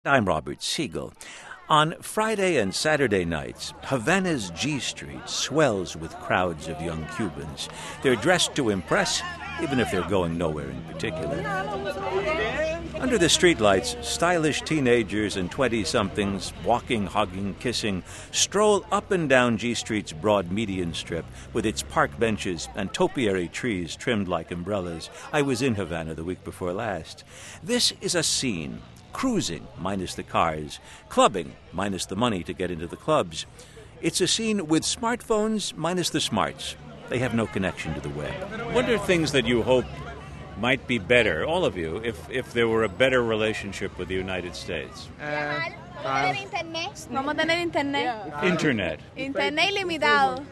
I'm Robert Siegel. On Friday and Saturday nights, Havana's G Street swells with crowds of young Cubans. They're dressed to impress, even if they're going nowhere in particular. Under the streetlights, stylish teenagers and 20-somethings, walking, hugging, kissing, stroll up and down G Street's broad median strip with its park benches and topiary trees trimmed like umbrellas. I was in Havana the week before last. This is a scene. Cruising, minus the cars. Clubbing, minus the money to get into the clubs. It's a scene with smartphones, minus the smarts. They have no connection to the web. What are things that you hope might be better, all of you, if there were a better relationship with the United States? Vamos a tener internet. Internet. Internet ilimitado.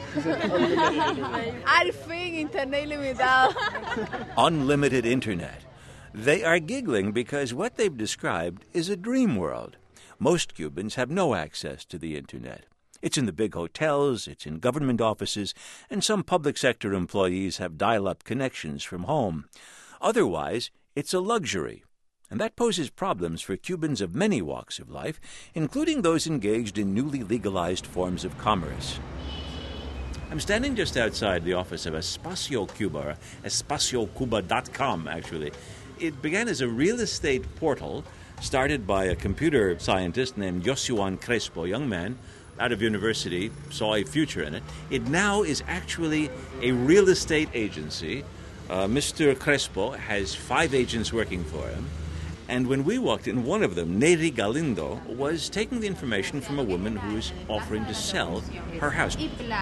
Al fin, internet ilimitado. Unlimited internet. They are giggling because what they've described is a dream world. Most Cubans have no access to the internet. It's in the big hotels, it's in government offices, and some public sector employees have dial-up connections from home. Otherwise, it's a luxury. And that poses problems for Cubans of many walks of life, including those engaged in newly legalized forms of commerce. I'm standing just outside the office of Espacio Cuba, espaciocuba.com, actually. It began as a real estate portal started by a computer scientist named Josuan Crespo, a young man out of university, saw a future in it. It now is actually a real estate agency. Mr. Crespo has 5 agents working for him. And when we walked in, one of them, Neri Galindo, was taking the information from a woman who is offering to sell her house.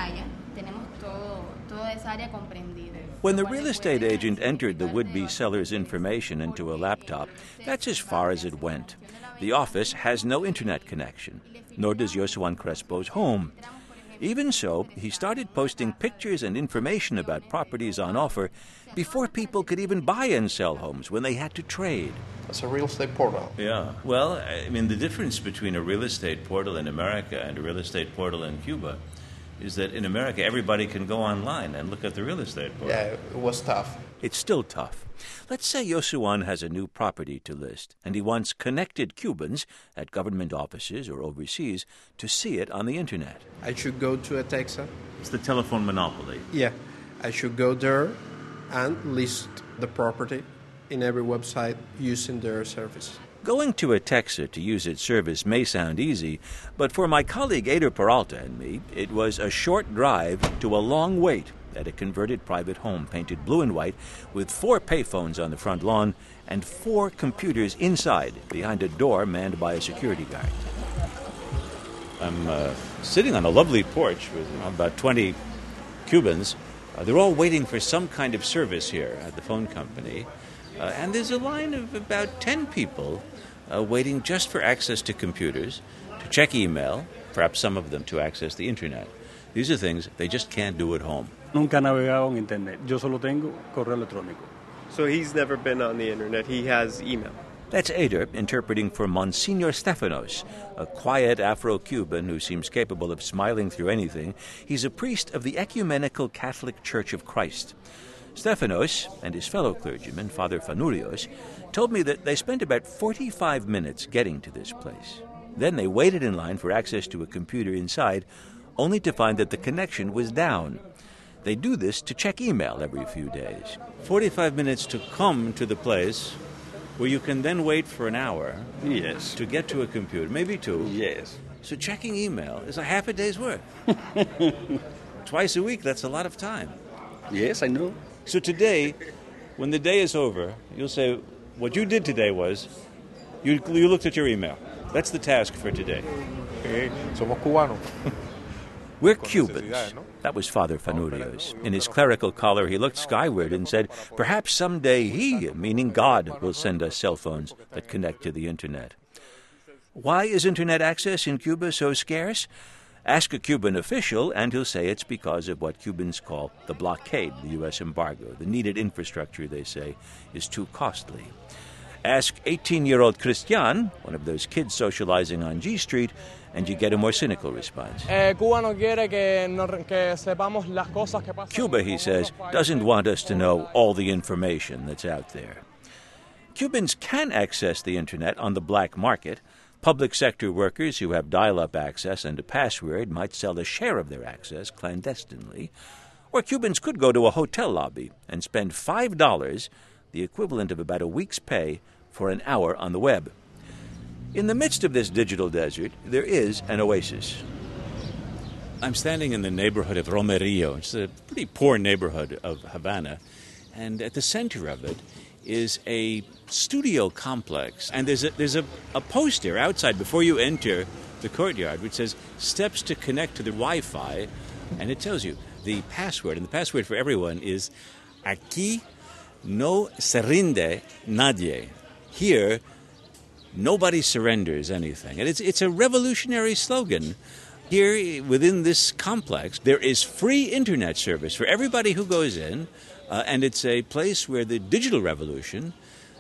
When the real estate agent entered the would-be seller's information into a laptop, that's as far as it went. The office has no internet connection, nor does Josuan Crespo's home. Even so, he started posting pictures and information about properties on offer before people could even buy and sell homes, when they had to trade. It's a real estate portal. Yeah. Well, I mean, the difference between a real estate portal in America and a real estate portal in Cuba is that in America, everybody can go online and look at the real estate portal. Yeah, it was tough. It's still tough. Let's say Josuan has a new property to list, and he wants connected Cubans at government offices or overseas to see it on the internet. I should go to a Texa. It's the telephone monopoly. Yeah, I should go there and list the property in every website using their service. Going to a Texa to use its service may sound easy, but for my colleague Eder Peralta and me, it was a short drive to a long wait at a converted private home painted blue and white with 4 payphones on the front lawn and 4 computers inside behind a door manned by a security guard. I'm sitting on a lovely porch with about 20 Cubans. They're all waiting for some kind of service here at the phone company. And there's a line of about 10 people waiting just for access to computers, to check email, perhaps some of them to access the internet. These are things they just can't do at home. Nunca navegado en internet. Yo solo tengo correo electrónico. So he's never been on the internet. He has email. That's Eder interpreting for Monsignor Stefanos, a quiet Afro-Cuban who seems capable of smiling through anything. He's a priest of the Ecumenical Catholic Church of Christ. Stefanos and his fellow clergyman, Father Fanurios, told me that they spent about 45 minutes getting to this place. Then they waited in line for access to a computer inside, only to find that the connection was down. They do this to check email every few days. 45 minutes to come to the place where you can then wait for an hour. Yes. To get to a computer, maybe 2. Yes. So checking email is a half a day's work. Twice a week, that's a lot of time. Yes, I know. So today, when the day is over, you'll say, what you did today was, you looked at your email. That's the task for today. Somos cubanos. We're Cubans. That was Father Fanurios. In his clerical collar, he looked skyward and said, perhaps someday he, meaning God, will send us cell phones that connect to the internet. Why is internet access in Cuba so scarce? Ask a Cuban official, and he'll say it's because of what Cubans call the blockade, the U.S. embargo. The needed infrastructure, they say, is too costly. Ask 18-year-old Christian, one of those kids socializing on G Street, and you get a more cynical response. Cuba, he says, doesn't want us to know all the information that's out there. Cubans can access the Internet on the black market. Public sector workers who have dial-up access and a password might sell a share of their access clandestinely. Or Cubans could go to a hotel lobby and spend $5, the equivalent of about a week's pay, for an hour on the web. In the midst of this digital desert, there is an oasis. I'm standing in the neighborhood of Romerillo. It's a pretty poor neighborhood of Havana. And at the center of it is a studio complex. And there's a poster outside before you enter the courtyard which says, steps to connect to the Wi-Fi. And it tells you the password. And the password for everyone is, aquí no se rinde nadie. Here, nobody surrenders anything. And it's a revolutionary slogan. Here, within this complex, there is free Internet service for everybody who goes in, and it's a place where the digital revolution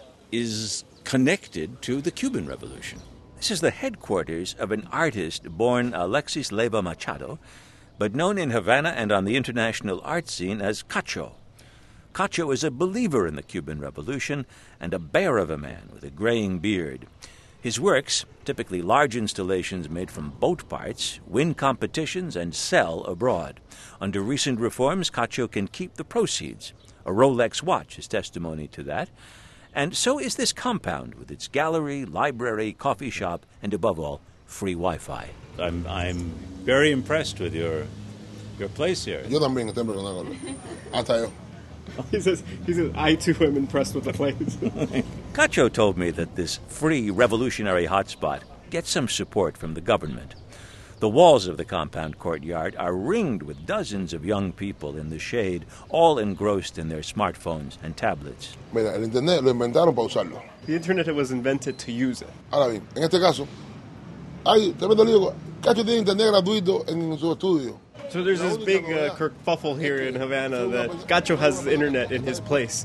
is connected to the Cuban Revolution. This is the headquarters of an artist born Alexis Leyva Machado, but known in Havana and on the international art scene as Cacho. Cacho is a believer in the Cuban Revolution and a bear of a man with a graying beard. His works, typically large installations made from boat parts, win competitions and sell abroad. Under recent reforms, Cacho can keep the proceeds. A Rolex watch is testimony to that. And so is this compound with its gallery, library, coffee shop, and above all, free Wi-Fi. I'm very impressed with your place here. Yo también estoy impresionado. Hasta yo. He says, I too am impressed with the place. Cacho told me that this free revolutionary hotspot gets some support from the government. The walls of the compound courtyard are ringed with dozens of young people in the shade, all engrossed in their smartphones and tablets. Mira, el internet lo inventaron para usarlo. The internet was invented to use it. Ahora bien, en este caso, hay tremendo lío. Cacho tiene internet gratuito en su estudio. So there's this big kerfuffle here in Havana that Cacho has internet in his place.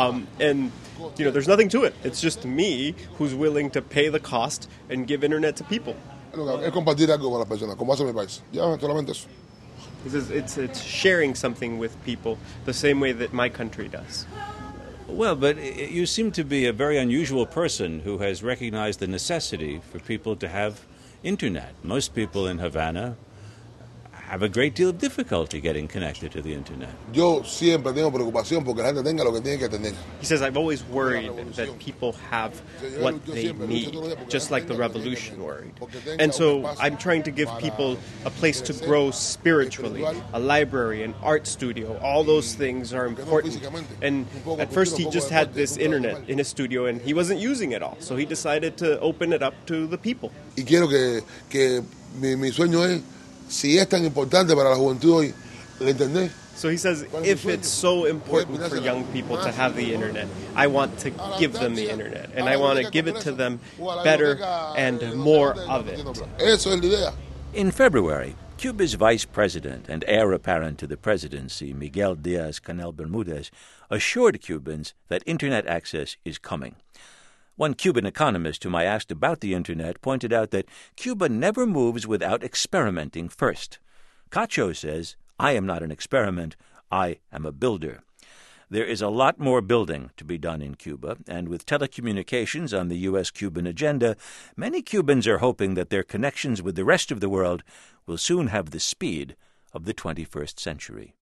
And, there's nothing to it. It's just me who's willing to pay the cost and give internet to people. Es compartir algo con las personas, como hace mi país. Ya, solamente eso. He says it's sharing something with people the same way that my country does. Well, but you seem to be a very unusual person who has recognized the necessity for people to have internet. Most people in Havana have a great deal of difficulty getting connected to the internet. Yo siempre tengo preocupación porque la gente tenga lo que tiene que tener. He says, I've always worried that people have what they need, just like the revolution worried. And so I'm trying to give people a place to grow spiritually, a library, an art studio. All those things are important. And at first he just had this internet in his studio and he wasn't using it all. So he decided to open it up to the people. Y quiero que mi sueño es, si es tan importante para la juventud hoy, el internet. So he says, if it's so important for young people to have the internet, I want to give them the internet. And I want to give it to them better and more of it. Eso es la idea. In February, Cuba's vice president and heir apparent to the presidency, Miguel Díaz-Canel Bermudez, assured Cubans that internet access is coming. One Cuban economist whom I asked about the internet pointed out that Cuba never moves without experimenting first. Cacho says, I am not an experiment, I am a builder. There is a lot more building to be done in Cuba, and with telecommunications on the U.S.-Cuban agenda, many Cubans are hoping that their connections with the rest of the world will soon have the speed of the 21st century.